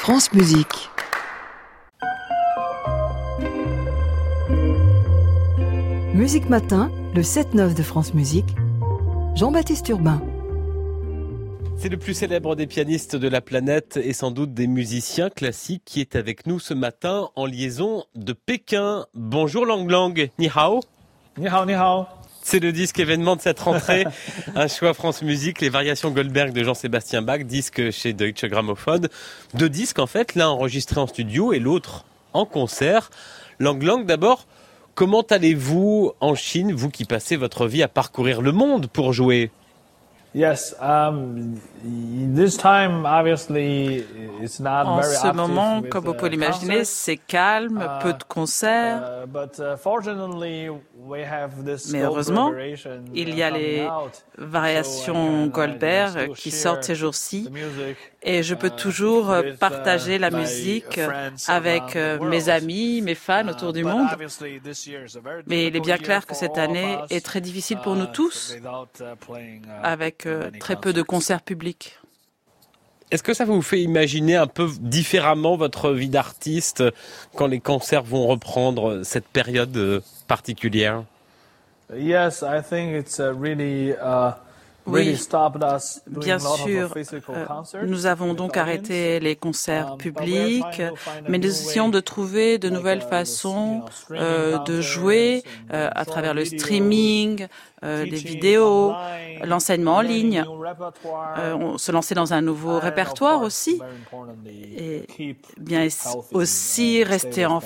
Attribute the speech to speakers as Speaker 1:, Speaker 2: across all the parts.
Speaker 1: France Musique. Musique Matin, le 7-9 de France Musique. Jean-Baptiste Urbain.
Speaker 2: C'est le plus célèbre des pianistes de la planète et sans doute des musiciens classiques qui est avec nous ce matin en liaison de Pékin. Bonjour Lang Lang, ni hao.
Speaker 3: Ni hao, ni hao.
Speaker 2: C'est le disque événement de cette rentrée, un choix France Musique, les variations Goldberg de Jean-Sébastien Bach, disque chez Deutsche Grammophon. Deux disques en fait, l'un enregistré en studio et l'autre en concert. Lang Lang, d'abord, comment allez-vous en Chine, vous qui passez votre vie à parcourir le monde pour jouer ?
Speaker 3: Yes, this time obviously it's not
Speaker 4: En
Speaker 3: very
Speaker 4: ce
Speaker 3: active
Speaker 4: moment,
Speaker 3: with,
Speaker 4: comme vous pouvez l'imaginer,
Speaker 3: concerts,
Speaker 4: c'est calme, peu de concerts.
Speaker 3: but fortunately we have this
Speaker 4: Mais
Speaker 3: Goldberg
Speaker 4: heureusement,
Speaker 3: variation,
Speaker 4: il y a
Speaker 3: coming
Speaker 4: les
Speaker 3: out.
Speaker 4: variations Goldberg qui sortent ces jours-ci. Et je peux toujours partager la musique avec mes amis, mes fans autour du monde. Mais il est bien clair que cette année est très difficile pour nous tous, avec très peu de concerts publics.
Speaker 2: Est-ce que ça vous fait imaginer un peu différemment votre vie d'artiste quand les concerts vont reprendre cette période particulière ?
Speaker 3: Yes, I think it's really
Speaker 4: Oui,
Speaker 3: stopped us doing
Speaker 4: bien
Speaker 3: a lot
Speaker 4: sûr,
Speaker 3: of physical concerts
Speaker 4: nous avons
Speaker 3: with
Speaker 4: donc
Speaker 3: audience.
Speaker 4: arrêté les concerts publics, mais nous essayons de trouver de nouvelles façons de jouer à travers le streaming, des vidéos, l'enseignement en ligne. On se lançait dans un nouveau répertoire aussi. Et bien aussi rester en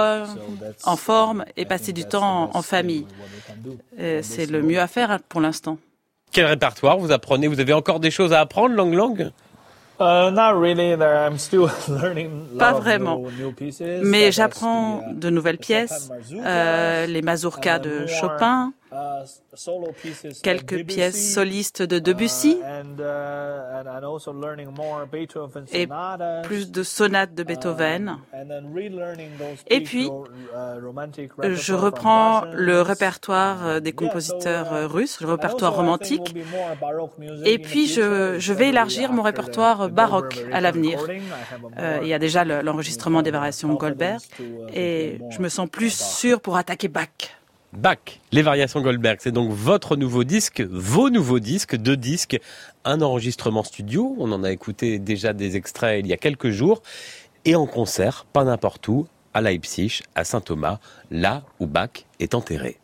Speaker 4: forme et passer du temps en famille. C'est le mieux à faire pour l'instant.
Speaker 2: Quel répertoire vous apprenez ? Vous avez encore des choses à apprendre, Lang Lang ?
Speaker 3: Not really. I'm still learning a lot
Speaker 4: Pas
Speaker 3: of
Speaker 4: vraiment,
Speaker 3: new pieces,
Speaker 4: mais
Speaker 3: such as
Speaker 4: j'apprends
Speaker 3: the,
Speaker 4: de nouvelles pièces, les mazurkas de
Speaker 3: more,
Speaker 4: Chopin,
Speaker 3: solo pieces of
Speaker 4: quelques
Speaker 3: Debussy,
Speaker 4: pièces solistes de Debussy
Speaker 3: and also learning more Beethoven
Speaker 4: et
Speaker 3: sonatas,
Speaker 4: plus de sonates de Beethoven.
Speaker 3: and then relearning those
Speaker 4: Et
Speaker 3: big
Speaker 4: puis,
Speaker 3: romantic
Speaker 4: je
Speaker 3: repertoire
Speaker 4: reprends
Speaker 3: from
Speaker 4: le
Speaker 3: Russians.
Speaker 4: répertoire des compositeurs russes, le
Speaker 3: And
Speaker 4: répertoire
Speaker 3: also, I think
Speaker 4: romantique.
Speaker 3: will be more baroque music
Speaker 4: Et
Speaker 3: in the
Speaker 4: puis,
Speaker 3: future,
Speaker 4: je vais élargir mon
Speaker 3: after
Speaker 4: répertoire
Speaker 3: the
Speaker 4: baroque
Speaker 3: Goldberg
Speaker 4: à l'avenir.
Speaker 3: recording. I have a more
Speaker 4: Il y a déjà l'enregistrement des variations Goldberg et je me sens plus sûre pour attaquer Bach.
Speaker 2: Bach, les variations Goldberg, c'est donc votre nouveau disque, vos nouveaux disques, deux disques, un enregistrement studio, on en a écouté déjà des extraits il y a quelques jours, et en concert, pas n'importe où, à Leipzig, à Saint-Thomas, là où Bach est enterré.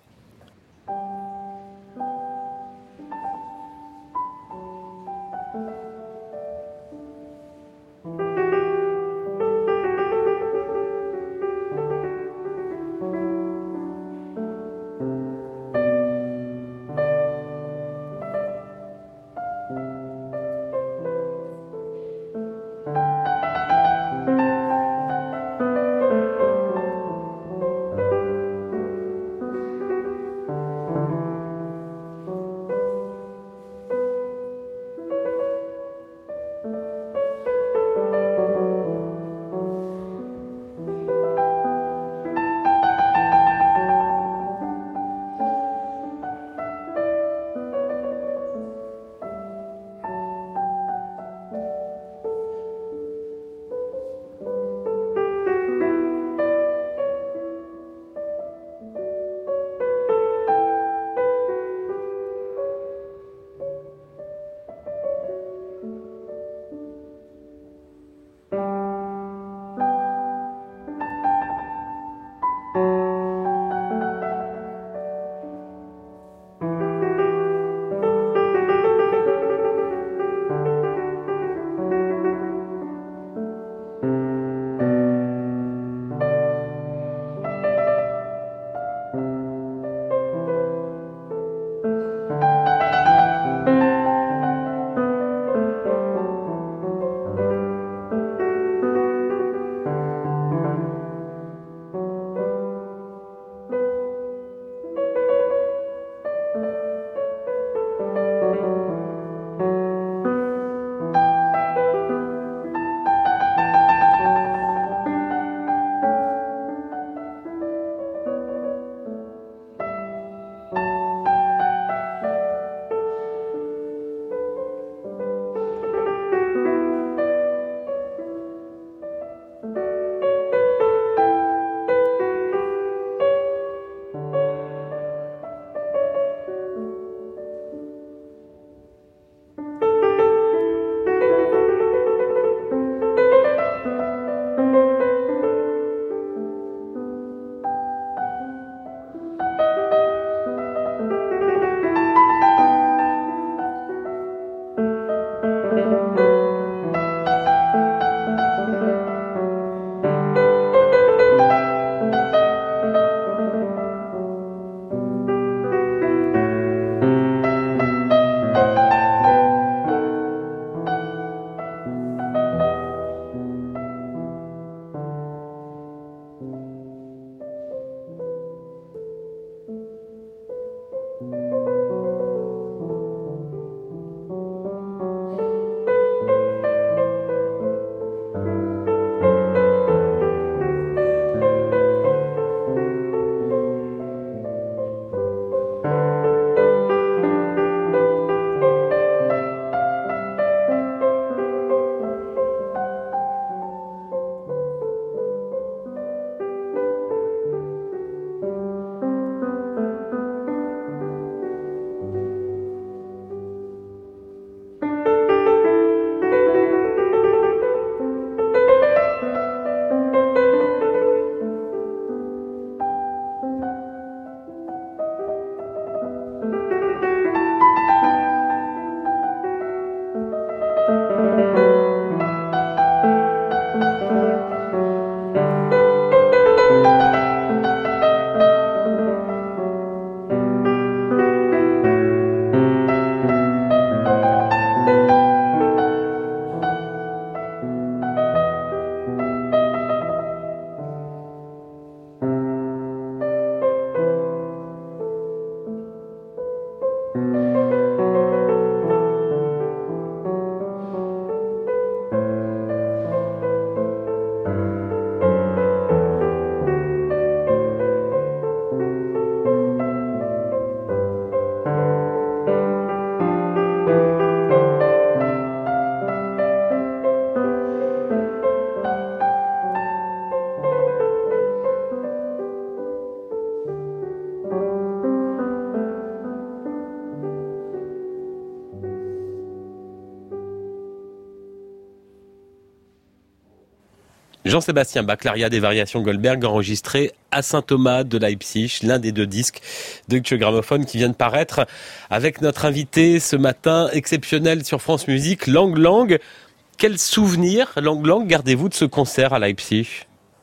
Speaker 2: Jean-Sébastien Bach, l'aria des variations Goldberg enregistré à Saint-Thomas de Leipzig, l'un des 2 disques de Deutsche Grammophon qui vient de paraître avec notre invité ce matin exceptionnel sur France Musique, Lang Lang. Quel souvenir, Lang Lang, gardez-vous de ce concert à Leipzig?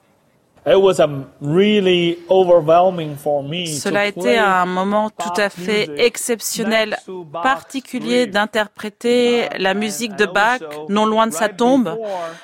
Speaker 4: Cela a été un moment tout à fait exceptionnel, particulier d'interpréter la musique de Bach non loin de sa tombe.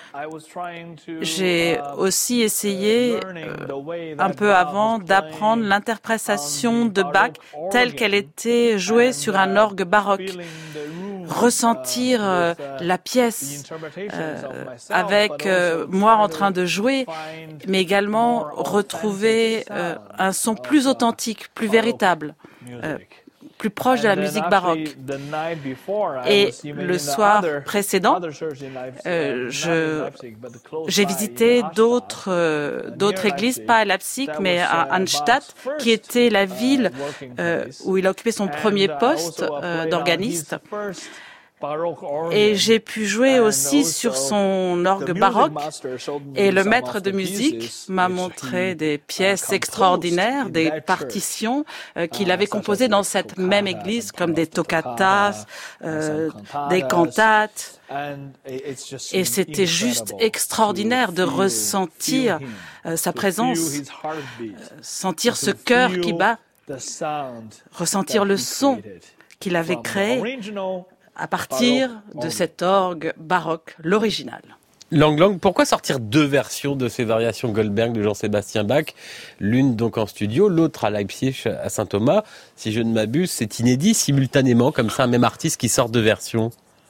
Speaker 4: J'ai aussi essayé, un peu avant, d'apprendre l'interprétation de Bach telle qu'elle était jouée sur un orgue baroque. Ressentir la pièce avec moi en train de jouer, mais également retrouver un son plus authentique, plus véritable, plus proche de la musique baroque. Et le soir précédent, j'ai visité d'autres églises, pas à Leipzig, mais à Arnstadt, qui était la ville où il a occupé son premier poste d'organiste. Et j'ai pu jouer aussi sur son orgue baroque. Et le maître de musique m'a montré des pièces extraordinaires, des partitions qu'il avait composées dans cette même église, comme des toccatas, des cantates. Et c'était juste extraordinaire de ressentir sa présence, sentir ce cœur qui bat, ressentir le son qu'il avait créé à partir de cet orgue baroque, l'original.
Speaker 2: Lang Lang, pourquoi sortir 2 versions de ces variations Goldberg de Jean-Sébastien Bach? L'une donc en studio, l'autre à Leipzig, à Saint-Thomas. Si je ne m'abuse, c'est inédit simultanément, comme ça, un même artiste qui sort 2 versions.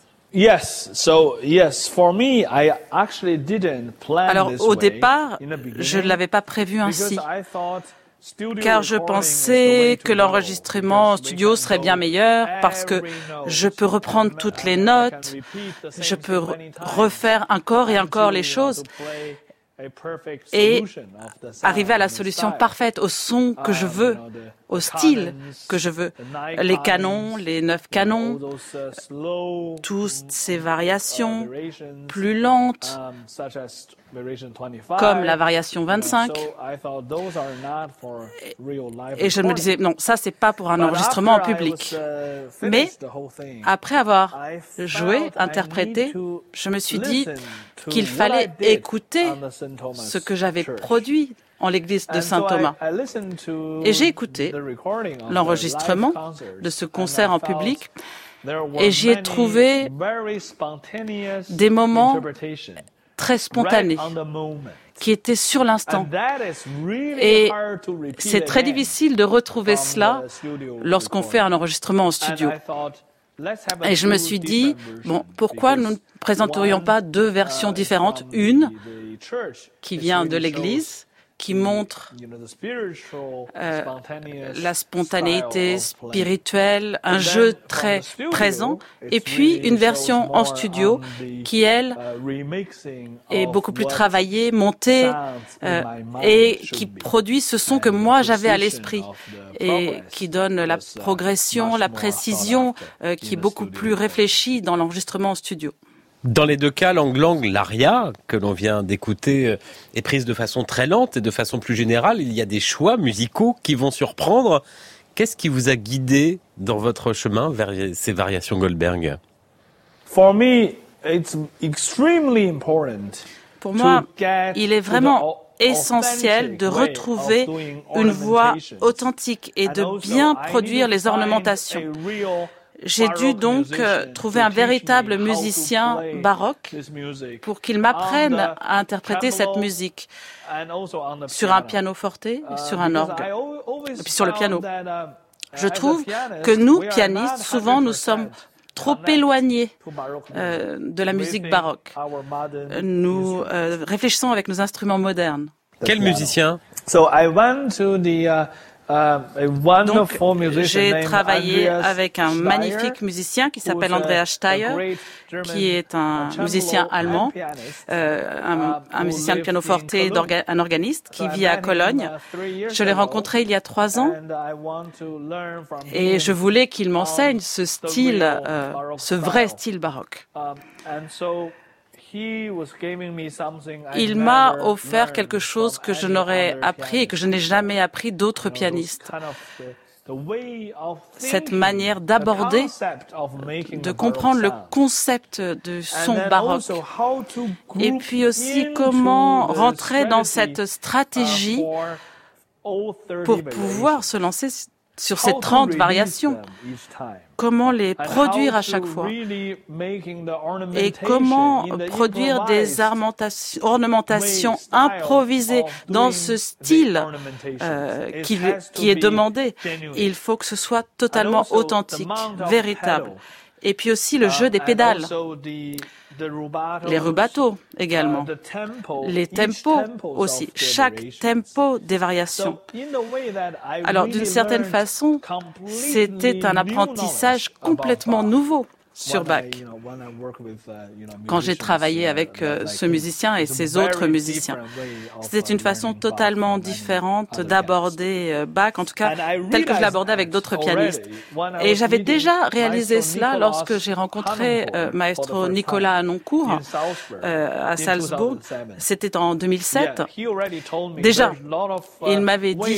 Speaker 4: Alors au départ, je ne l'avais pas prévu ainsi, car je pensais que l'enregistrement en studio serait bien meilleur parce que je peux reprendre toutes les notes, je peux refaire encore et encore les choses et arriver à la solution parfaite, au son que je veux, au style que je veux. Les canons, les 9 canons, toutes ces variations plus lentes, comme la variation 25. Et je me disais, non, ça c'est pas pour un enregistrement en public. Mais après avoir joué, interprété, je me suis dit qu'il fallait écouter ce que j'avais produit en l'église de Saint-Thomas. Et j'ai écouté l'enregistrement de ce concert en public et j'y ai trouvé des moments très spontanés qui étaient sur l'instant. Et c'est très difficile de retrouver cela lorsqu'on fait un enregistrement en studio. Et je me suis dit, bon, pourquoi nous ne présenterions pas 2 versions différentes, une qui vient de l'Église, qui montre la spontanéité spirituelle, un jeu très présent, et puis une version en studio qui, elle, est beaucoup plus travaillée, montée, et qui produit ce son que moi j'avais à l'esprit, et qui donne la progression, la précision, qui est beaucoup plus réfléchie dans l'enregistrement en studio.
Speaker 2: Dans les 2 cas, Lang Lang, l'aria que l'on vient d'écouter est prise de façon très lente et de façon plus générale. Il y a des choix musicaux qui vont surprendre. Qu'est-ce qui vous a guidé dans votre chemin vers ces variations Goldberg?
Speaker 4: Pour moi, il est vraiment essentiel de retrouver une voix authentique et de bien produire les ornementations. J'ai dû donc trouver un véritable musicien baroque pour qu'il m'apprenne à interpréter cette musique sur un piano forte, sur un orgue, et puis sur le piano. Je trouve que nous, pianistes, souvent nous sommes trop éloignés de la musique baroque. Nous réfléchissons avec nos instruments modernes.
Speaker 2: Quel musicien?
Speaker 4: Donc, j'ai travaillé avec un magnifique musicien qui s'appelle Andreas Steyer, qui est un musicien allemand, un musicien de pianoforte, un organiste qui vit à Cologne. Je l'ai rencontré il y a 3 ans et je voulais qu'il m'enseigne ce style, ce vrai style baroque. Il m'a offert quelque chose que je n'aurais appris et que je n'ai jamais appris d'autres pianistes. Cette manière d'aborder, de comprendre le concept du son baroque. Et puis aussi comment rentrer dans cette stratégie pour pouvoir se lancer sur ces 30 variations. Comment les produire à chaque fois et comment produire des ornementations improvisées dans ce style qui est demandé. Il faut que ce soit totalement authentique, véritable. Et puis aussi le jeu des pédales, les rubato également, les tempos aussi, chaque tempo des variations. Alors d'une certaine façon, c'était un apprentissage complètement nouveau sur Bach. Quand j'ai travaillé avec ce musicien et ces autres musiciens, c'était une façon totalement différente d'aborder Bach, en tout cas telle que je l'abordais avec d'autres pianistes. Et j'avais déjà réalisé cela lorsque j'ai rencontré maestro Nicolas Anoncourt à Salzbourg. C'était en 2007. Déjà, il m'avait dit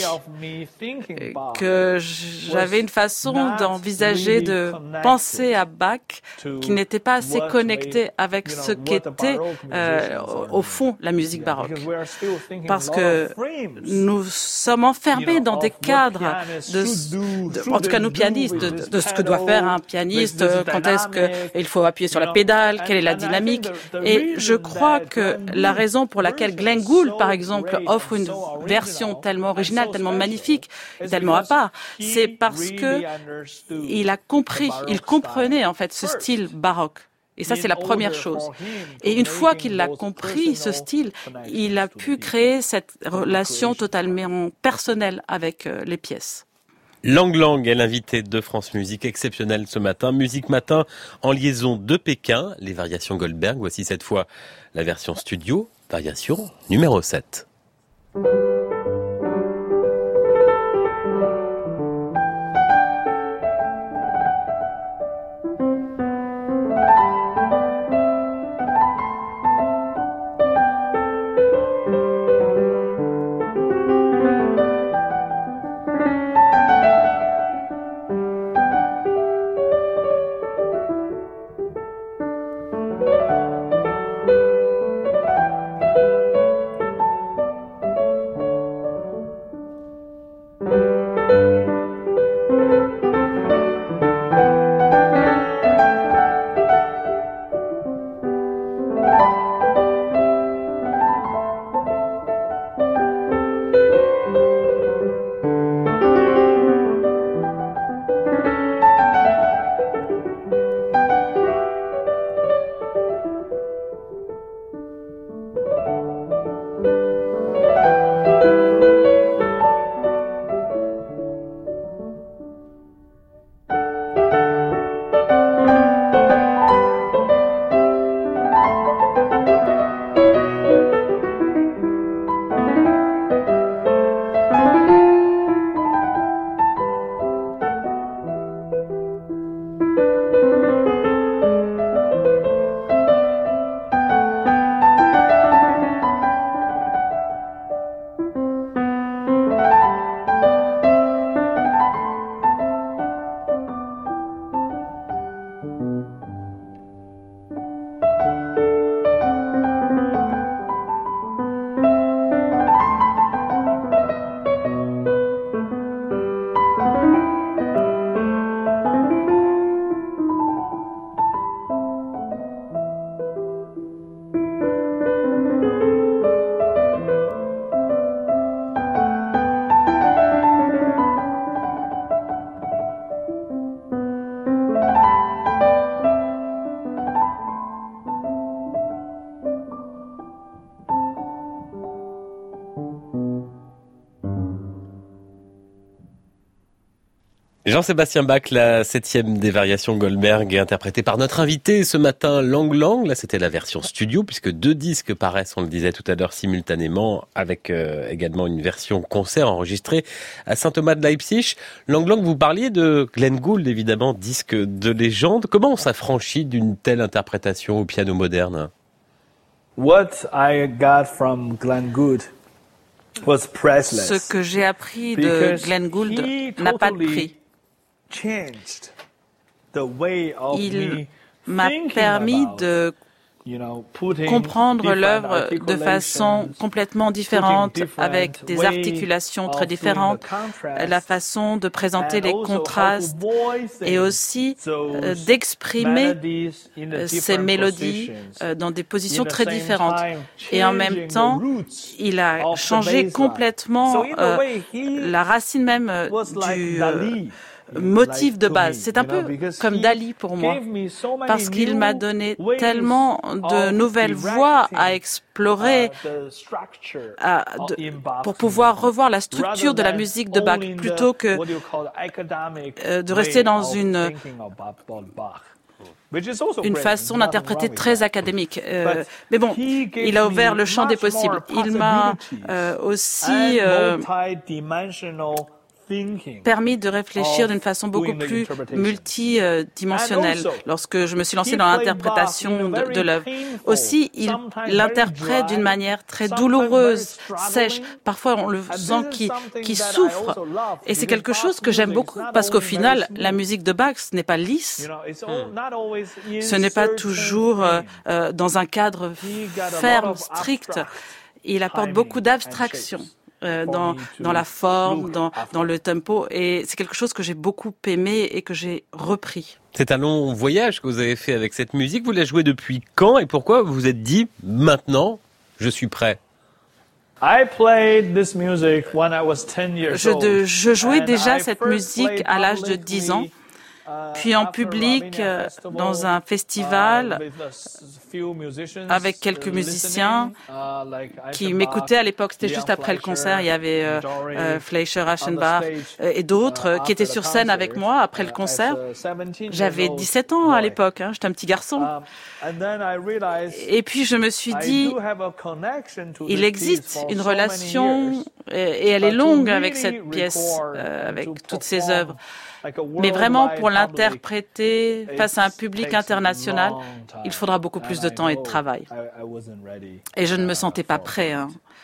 Speaker 4: que j'avais une façon d'envisager, de penser à Bach qui n'était pas assez connecté avec ce qu'était au fond la musique baroque. Parce que nous sommes enfermés dans des cadres, en tout cas nous pianistes, de ce que doit faire un pianiste, quand est-ce qu'il faut appuyer sur la pédale, quelle est la dynamique. Et je crois que la raison pour laquelle Glenn Gould, par exemple, offre une version tellement originale, tellement magnifique, tellement à part, c'est parce que il a compris, il comprenait en fait ce style baroque. Et ça, c'est la première chose. Et une fois qu'il a compris ce style, il a pu créer cette relation totalement personnelle avec les pièces.
Speaker 2: Lang Lang est l'invité de France Musique, exceptionnel ce matin. Musique Matin en liaison de Pékin, les variations Goldberg. Voici cette fois la version studio, variation numéro 7. Jean-Sébastien Bach, la 7e des variations Goldberg, interprétée par notre invité ce matin, Lang Lang. Là, c'était la version studio, puisque 2 disques paraissent, on le disait tout à l'heure, simultanément, avec également une version concert enregistrée à Saint-Thomas de Leipzig. Lang Lang, vous parliez de Glenn Gould, évidemment, disque de légende. Comment on s'affranchit d'une telle interprétation au piano moderne ?
Speaker 3: what I got from Glenn Gould was priceless.
Speaker 4: Ce que j'ai appris de Glenn Gould n'a pas de prix.
Speaker 3: Changed the way of
Speaker 4: Il
Speaker 3: me
Speaker 4: m'a
Speaker 3: thinking
Speaker 4: permis
Speaker 3: about,
Speaker 4: de
Speaker 3: putting
Speaker 4: comprendre
Speaker 3: different
Speaker 4: l'œuvre de façon
Speaker 3: articulations,
Speaker 4: complètement différente,
Speaker 3: putting different
Speaker 4: avec des
Speaker 3: way
Speaker 4: articulations très
Speaker 3: of doing
Speaker 4: différentes,
Speaker 3: the contrast,
Speaker 4: la façon de présenter
Speaker 3: and
Speaker 4: les
Speaker 3: also how to
Speaker 4: contrastes
Speaker 3: voice
Speaker 4: et aussi
Speaker 3: those
Speaker 4: d'exprimer
Speaker 3: melodies in the
Speaker 4: ces
Speaker 3: different
Speaker 4: mélodies
Speaker 3: positions.
Speaker 4: dans des
Speaker 3: In
Speaker 4: positions
Speaker 3: the
Speaker 4: très
Speaker 3: same
Speaker 4: différentes.
Speaker 3: time,
Speaker 4: Et en même
Speaker 3: changing the
Speaker 4: temps,
Speaker 3: roots
Speaker 4: il a
Speaker 3: of the
Speaker 4: changé
Speaker 3: baseline.
Speaker 4: complètement
Speaker 3: So in a way, he
Speaker 4: la racine même
Speaker 3: was like
Speaker 4: du
Speaker 3: Dali,
Speaker 4: motif
Speaker 3: like
Speaker 4: de
Speaker 3: to
Speaker 4: base.
Speaker 3: me,
Speaker 4: C'est un
Speaker 3: you know,
Speaker 4: peu
Speaker 3: because
Speaker 4: comme
Speaker 3: he
Speaker 4: Dali pour moi,
Speaker 3: gave me so many
Speaker 4: parce qu'il
Speaker 3: new
Speaker 4: m'a donné
Speaker 3: ways
Speaker 4: tellement de
Speaker 3: of
Speaker 4: nouvelles voies à
Speaker 3: directing,
Speaker 4: explorer
Speaker 3: the structure in Bach's
Speaker 4: pour pouvoir
Speaker 3: music,
Speaker 4: revoir la structure de la
Speaker 3: rather
Speaker 4: musique
Speaker 3: than
Speaker 4: de Bach,
Speaker 3: only in the,
Speaker 4: plutôt que
Speaker 3: what you call academic
Speaker 4: de rester dans
Speaker 3: way of
Speaker 4: une
Speaker 3: thinking about Bach. Which is also
Speaker 4: une
Speaker 3: great.
Speaker 4: façon
Speaker 3: There's nothing
Speaker 4: d'interpréter
Speaker 3: wrong with
Speaker 4: très
Speaker 3: that.
Speaker 4: académique.
Speaker 3: But
Speaker 4: Mais bon,
Speaker 3: he gave
Speaker 4: il a ouvert
Speaker 3: me
Speaker 4: le champ des
Speaker 3: much more
Speaker 4: possibles. Il m'a
Speaker 3: possibilities
Speaker 4: aussi
Speaker 3: and multidimensional thinking
Speaker 4: permis de réfléchir
Speaker 3: of
Speaker 4: d'une façon beaucoup
Speaker 3: doing the
Speaker 4: plus
Speaker 3: interpretation.
Speaker 4: multidimensionnelle
Speaker 3: And also,
Speaker 4: lorsque je me suis lancé
Speaker 3: he
Speaker 4: dans
Speaker 3: played
Speaker 4: l'interprétation
Speaker 3: Bach in a
Speaker 4: de l'œuvre.
Speaker 3: very painful,
Speaker 4: Aussi, il
Speaker 3: sometimes very
Speaker 4: l'interprète
Speaker 3: dry,
Speaker 4: d'une manière très
Speaker 3: sometimes
Speaker 4: douloureuse,
Speaker 3: very
Speaker 4: sèche.
Speaker 3: struggling.
Speaker 4: Parfois, on le
Speaker 3: And
Speaker 4: sent
Speaker 3: this is
Speaker 4: qui
Speaker 3: something that I
Speaker 4: souffre.
Speaker 3: also love,
Speaker 4: Et c'est
Speaker 3: because
Speaker 4: quelque chose
Speaker 3: Bach's
Speaker 4: que j'aime
Speaker 3: music
Speaker 4: beaucoup,
Speaker 3: is not
Speaker 4: parce qu'au
Speaker 3: only very
Speaker 4: final,
Speaker 3: smooth.
Speaker 4: la musique de Bach, ce n'est pas lisse.
Speaker 3: You know, it's not always in
Speaker 4: Ce n'est pas
Speaker 3: certain
Speaker 4: toujours
Speaker 3: frame.
Speaker 4: dans un cadre
Speaker 3: He got a lot
Speaker 4: ferme,
Speaker 3: of
Speaker 4: strict.
Speaker 3: abstract
Speaker 4: Il apporte
Speaker 3: timing
Speaker 4: beaucoup
Speaker 3: and
Speaker 4: d'abstraction
Speaker 3: shapes
Speaker 4: dans
Speaker 3: for me to
Speaker 4: la forme,
Speaker 3: look
Speaker 4: dans
Speaker 3: after.
Speaker 4: le tempo. Et c'est quelque chose que j'ai beaucoup aimé et que j'ai repris.
Speaker 2: C'est un long voyage que vous avez fait avec cette musique. Vous la jouez depuis quand et pourquoi vous vous êtes dit maintenant, je suis prêt?
Speaker 3: I played this music when I was 10 years old.
Speaker 4: Je jouais
Speaker 3: And
Speaker 4: déjà
Speaker 3: I
Speaker 4: cette
Speaker 3: first
Speaker 4: musique
Speaker 3: played
Speaker 4: à l'âge de 10 ans. Puis en public, dans un festival, avec quelques musiciens qui m'écoutaient. À l'époque, c'était juste après le concert. Il y avait Fleischer, Aschenbach et d'autres qui étaient sur scène avec moi après le concert. J'avais 17 ans à l'époque, j'étais un petit garçon. Et puis je me suis dit, il existe une relation, et elle est longue avec cette pièce, avec toutes ces œuvres. Mais vraiment, pour l'interpréter face à un public international, il faudra beaucoup plus de temps et de travail. Et je ne me sentais pas prêt.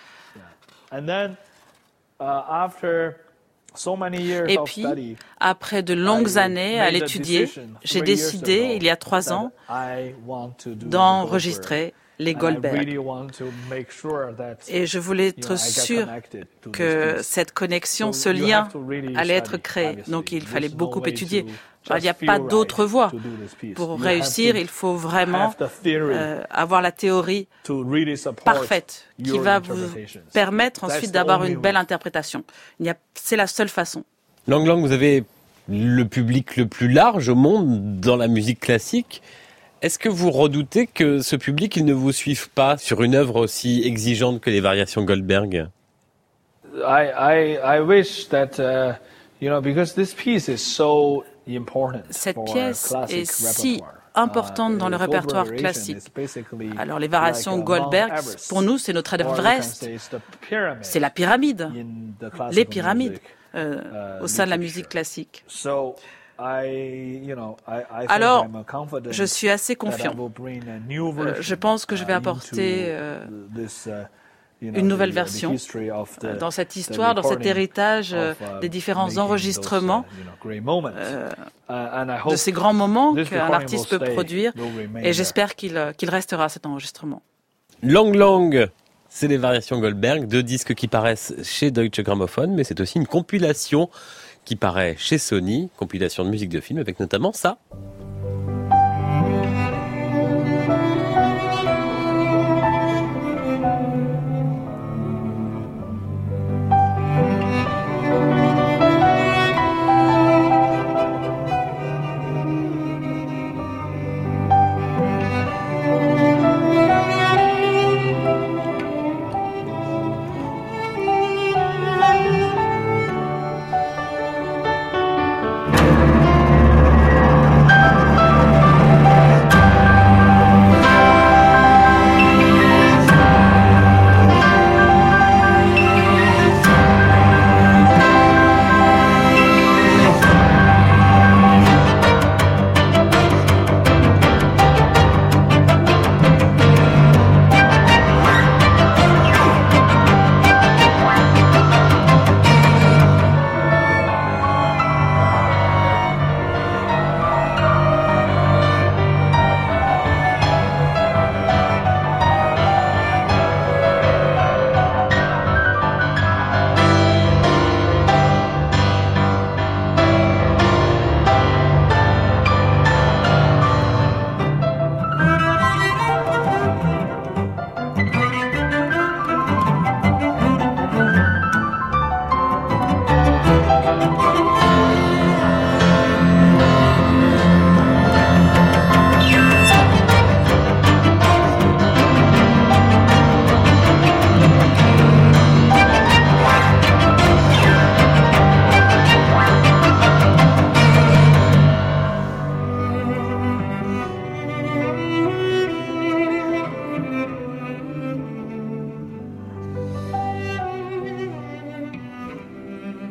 Speaker 4: Et puis, après de longues années à l'étudier, j'ai décidé, il y a 3 ans, d'enregistrer les Goldberg. Et je voulais être sûr que cette connexion, ce lien allait être créé. Donc il fallait beaucoup étudier. Il n'y a pas d'autre voie. Pour réussir, il faut vraiment avoir la théorie parfaite qui va vous permettre ensuite d'avoir une belle interprétation. C'est la seule façon.
Speaker 2: Lang Lang, vous avez le public le plus large au monde dans la musique classique. Est-ce que vous redoutez que ce public il ne vous suive pas sur une œuvre aussi exigeante que les variations Goldberg?
Speaker 3: I wish that, because this piece is so important.
Speaker 4: Cette pièce est si importante dans le répertoire classique. Alors les variations Goldberg, pour nous, c'est notre Everest. C'est la pyramide, les pyramides au sein de la musique classique. Alors, je suis assez confiant. Je pense que je vais apporter une nouvelle version dans cette histoire, dans cet héritage des différents enregistrements, de ces grands moments qu'un artiste peut produire. Et j'espère qu'il restera cet enregistrement.
Speaker 2: Lang Lang, c'est les variations Goldberg, 2 disques qui paraissent chez Deutsche Grammophon, mais c'est aussi une compilation qui paraît chez Sony, compilation de musique de film, avec notamment ça.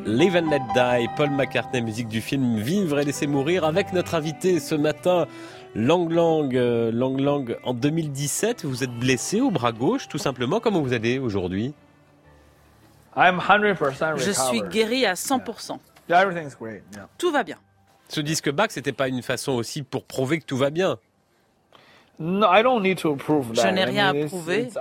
Speaker 2: Live and Let Die, Paul McCartney, musique du film Vivre et laisser mourir, avec notre invité ce matin, Lang Lang. Lang Lang, en 2017, vous êtes blessé au bras gauche, tout simplement. Comment vous allez aujourd'hui?
Speaker 4: Je suis guéri à 100%. Tout va bien.
Speaker 2: Ce disque Bach, c'était pas une façon aussi pour prouver que tout va bien?
Speaker 4: Je n'ai rien à prouver.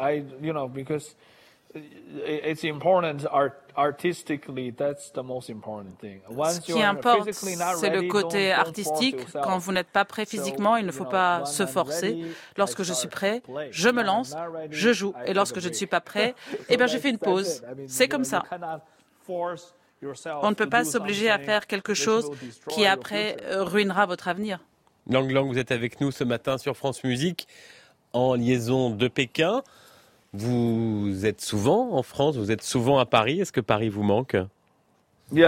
Speaker 4: Ce qui importe, c'est le côté artistique. Quand vous n'êtes pas prêt physiquement, il ne faut pas se forcer. Lorsque je suis prêt, je me lance, je joue. Et lorsque je ne suis pas prêt, eh bien, je fais une pause. C'est comme ça. On ne peut pas s'obliger à faire quelque chose qui après ruinera votre avenir.
Speaker 2: Lang Lang, vous êtes avec nous ce matin sur France Musique, en liaison de Pékin. Vous êtes souvent en France, vous êtes souvent à Paris. Est-ce que Paris vous manque?
Speaker 4: Oui,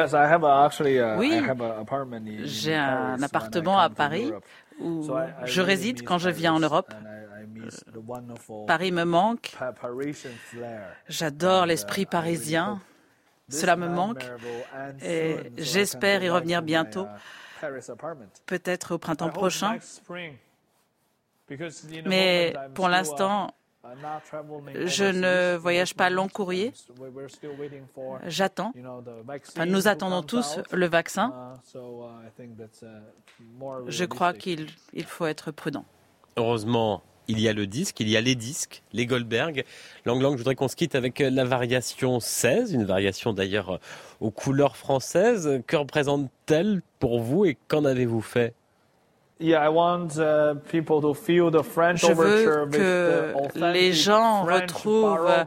Speaker 4: j'ai un appartement à Paris où je réside quand je viens en Europe. Paris me manque. J'adore l'esprit parisien. Cela me manque et j'espère y revenir bientôt, peut-être au printemps prochain. Mais pour l'instant, je ne voyage pas long courrier. J'attends. Enfin, nous attendons tous le vaccin. Je crois qu'il faut être prudent.
Speaker 2: Heureusement, il y a le disque, il y a les disques, les Goldberg. Lang Lang, je voudrais qu'on se quitte avec la variation 16, une variation d'ailleurs aux couleurs françaises. Que représente-t-elle pour vous et qu'en avez-vous fait?
Speaker 4: Je veux que les gens retrouvent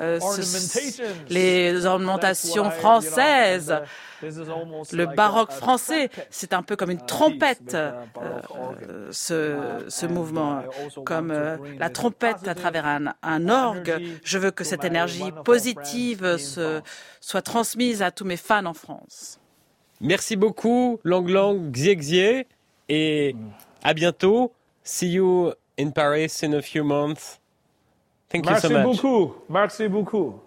Speaker 4: les ornementations françaises, le baroque français. C'est un peu comme une trompette, ce mouvement, comme la trompette à travers un orgue. Je veux que cette énergie positive soit transmise à tous mes fans en France.
Speaker 2: Merci beaucoup, Lang Lang, Xie Xie. Et à bientôt. See you in Paris in a few months. Thank you so much.
Speaker 3: Merci beaucoup. Merci beaucoup.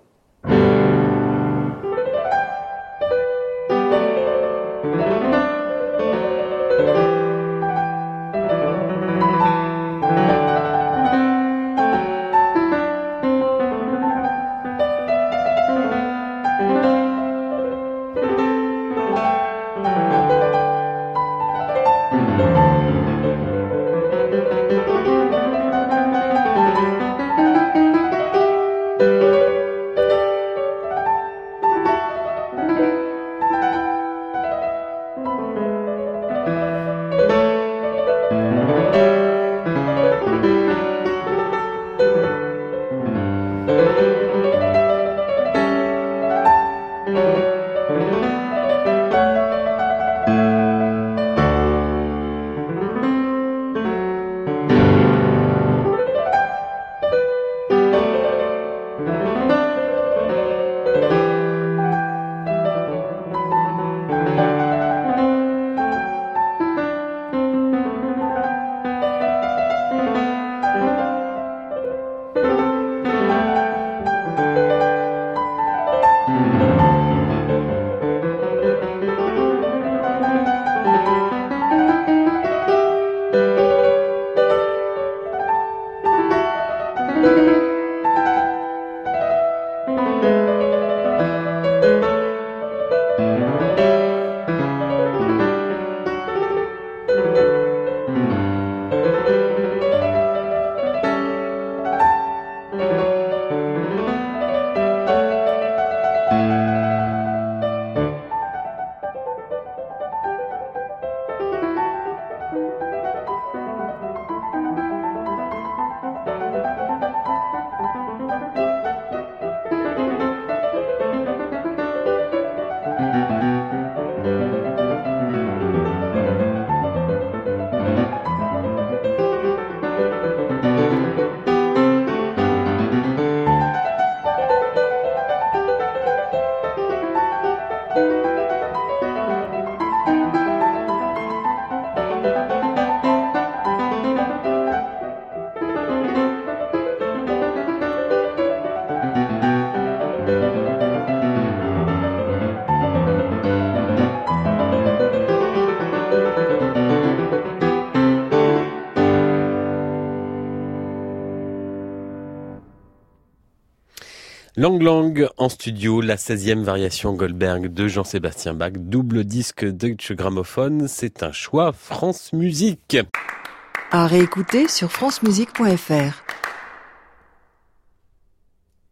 Speaker 2: Lang Lang en studio, la 16e variation Goldberg de Jean-Sébastien Bach, double disque Deutsche Grammophon, c'est un choix France Musique.
Speaker 1: À réécouter sur francemusique.fr.